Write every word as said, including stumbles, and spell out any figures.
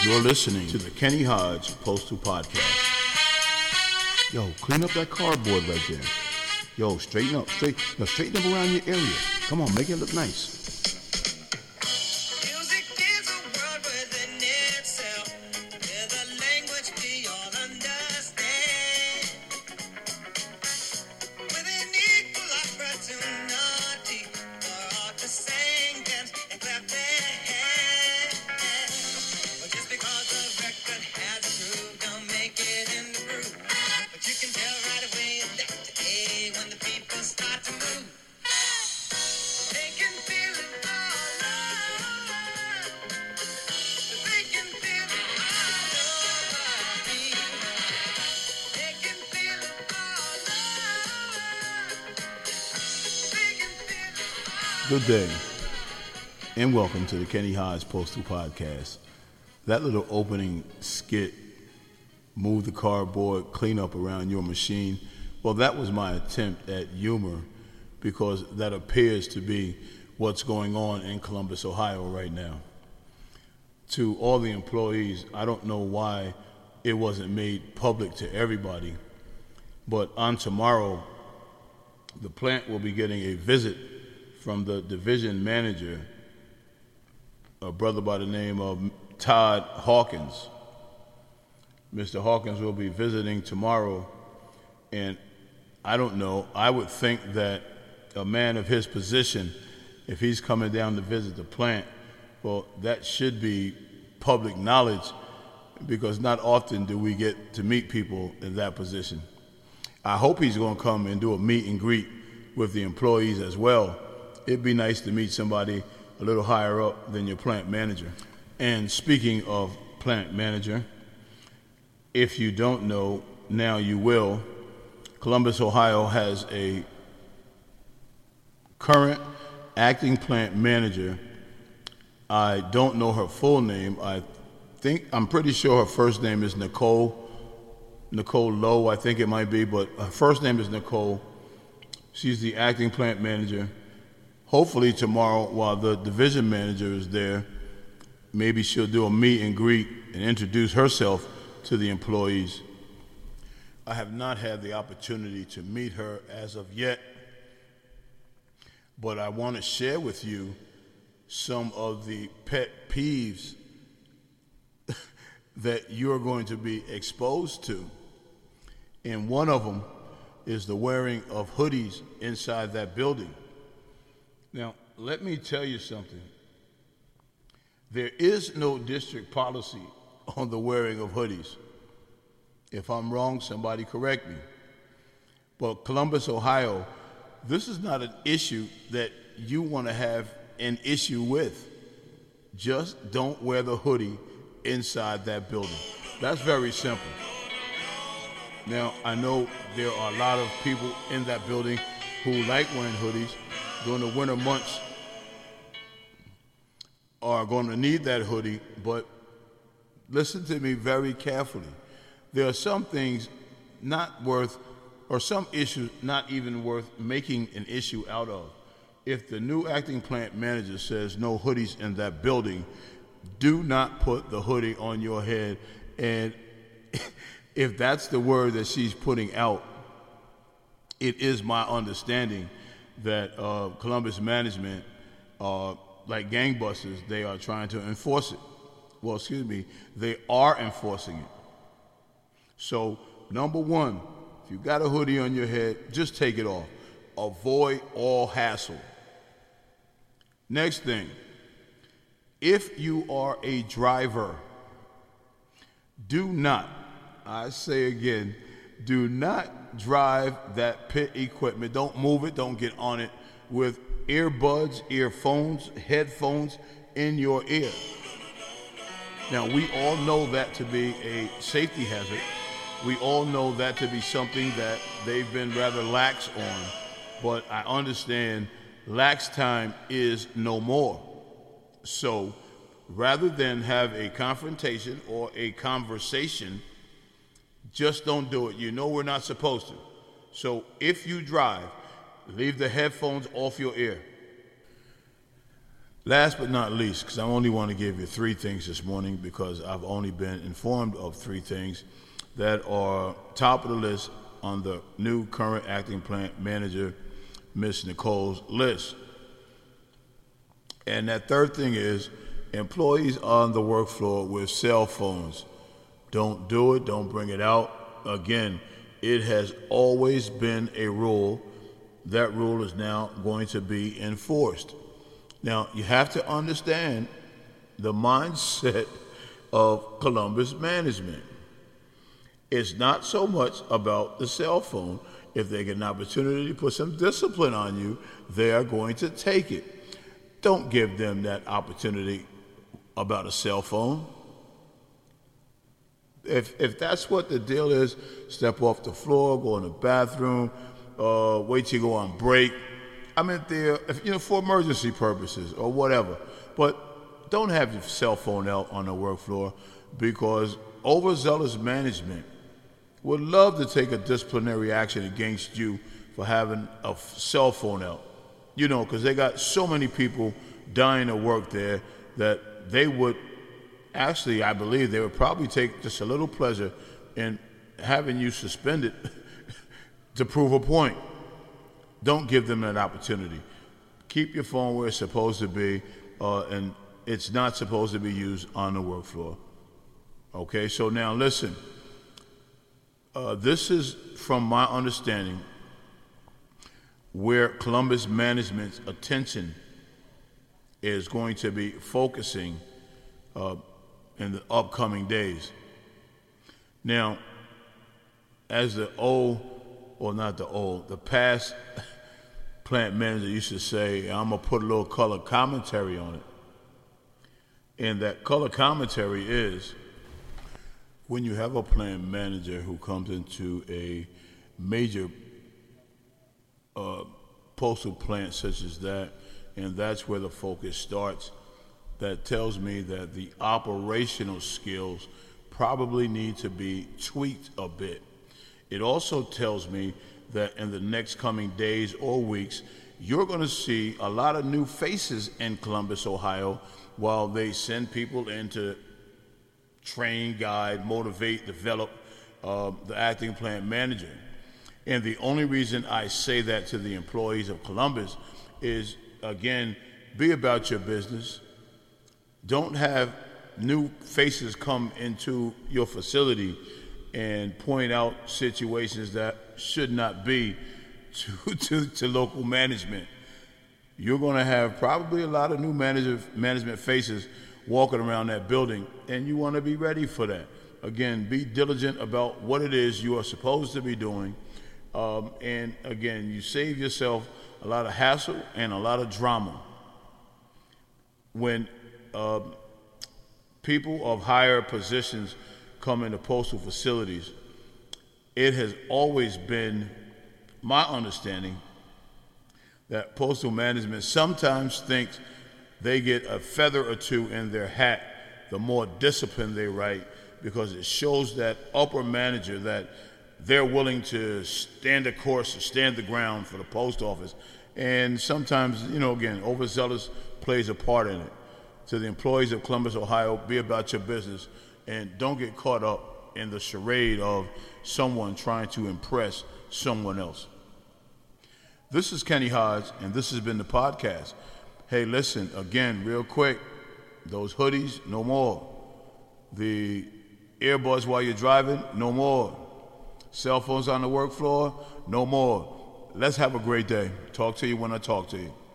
You're listening to the Kenny Hodge Postal Podcast. Yo, clean up that cardboard right there. Yo, straighten up, straight, no, straighten up around your area. Come on, make it look nice. Good day, and welcome to the Kenny Hodge Postal Podcast. That little opening skit, move the cardboard, clean up around your machine, well, that was my attempt at humor because that appears to be what's going on in Columbus, Ohio right now. To all the employees, I don't know why it wasn't made public to everybody, but on tomorrow, the plant will be getting a visit from the division manager, a brother by the name of Todd Hawkins. Mister Hawkins will be visiting tomorrow, and I don't know, I would think that a man of his position, if he's coming down to visit the plant, well, that should be public knowledge because not often do we get to meet people in that position. I hope he's going to come and do a meet and greet with the employees as well. It'd be nice to meet somebody a little higher up than your plant manager. And speaking of plant manager, if you don't know, now you will. Columbus, Ohio has a current acting plant manager. I don't know her full name. I think, I'm pretty sure her first name is Nicole, Nicole Lowe, I think it might be, but her first name is Nicole. She's the acting plant manager. Hopefully tomorrow, while the division manager is there, maybe she'll do a meet and greet and introduce herself to the employees. I have not had the opportunity to meet her as of yet, but I want to share with you some of the pet peeves that you're going to be exposed to. And one of them is the wearing of hoodies inside that building. Now, let me tell you something. There is no district policy on the wearing of hoodies. If I'm wrong, somebody correct me. But Columbus, Ohio, this is not an issue that you want to have an issue with. Just don't wear the hoodie inside that building. That's very simple. Now, I know there are a lot of people in that building who like wearing hoodies. During the winter months are going to need that hoodie, but listen to me very carefully. There are some things not worth, or some issues not even worth making an issue out of. If the new acting plant manager says no hoodies in that building, do not put the hoodie on your head. And if that's the word that she's putting out, it is my understanding that uh, Columbus management, uh, like gangbusters, they are trying to enforce it. Well, excuse me, they are enforcing it. So, number one, if you got a hoodie on your head, just take it off. Avoid all hassle. Next thing, if you are a driver, do not, I say again, do not drive that pit equipment. Don't move it, don't get on it with earbuds, earphones, headphones in your ear. Now, we all know that to be a safety hazard. We all know that to be something that they've been rather lax on, but I understand lax time is no more. So rather than have a confrontation or a conversation, just don't do it. You know we're not supposed to. So if you drive, leave the headphones off your ear. Last but not least, because I only want to give you three things this morning because I've only been informed of three things that are top of the list on the new current acting plant manager, Miss Nicole's list. And that third thing is employees on the work floor with cell phones. Don't do it. Don't bring it out. Again, it has always been a rule. That rule is now going to be enforced. Now, you have to understand the mindset of Columbus management. It's not so much about the cell phone. If they get an opportunity to put some discipline on you, they are going to take it. Don't give them that opportunity about a cell phone. If if that's what the deal is, step off the floor, go in the bathroom, uh, wait till you go on break. I mean, there, if, you know, for emergency purposes or whatever. But don't have your cell phone out on the work floor because overzealous management would love to take a disciplinary action against you for having a cell phone out. You know, because they got so many people dying to work there that they would actually, I believe, they would probably take just a little pleasure in having you suspended to prove a point. Don't give them that opportunity. Keep your phone where it's supposed to be, uh, and it's not supposed to be used on the work floor. Okay, so now listen. Uh, this is, from my understanding, where Columbus management's attention is going to be focusing uh, in the upcoming days. Now, as the old, or not the old, the past plant manager used to say, I'm going to put a little color commentary on it. And that color commentary is when you have a plant manager who comes into a major uh, postal plant such as that, and that's where the focus starts, that tells me that the operational skills probably need to be tweaked a bit. It also tells me that in the next coming days or weeks, you're going to see a lot of new faces in Columbus, Ohio, while they send people in to train, guide, motivate, develop uh, the acting plant manager. And the only reason I say that to the employees of Columbus is, again, be about your business. Don't have new faces come into your facility and point out situations that should not be to, to, to local management. You're going to have probably a lot of new manager, management faces walking around that building, and you want to be ready for that. Again, be diligent about what it is you are supposed to be doing. Um, and again, you save yourself a lot of hassle and a lot of drama. When uh, people of higher positions come into postal facilities, it has always been my understanding that postal management sometimes thinks they get a feather or two in their hat the more discipline they write, because it shows that upper manager that they're willing to stand the course or stand the ground for the post office. And sometimes, you know, again, overzealous plays a part in it. To the employees of Columbus, Ohio, be about your business and don't get caught up in the charade of someone trying to impress someone else. This is Kenny Hodge, and this has been the podcast. Hey, listen, again, real quick, those hoodies, no more. The earbuds while you're driving, no more. Cell phones on the work floor, no more. Let's have a great day. Talk to you when I talk to you.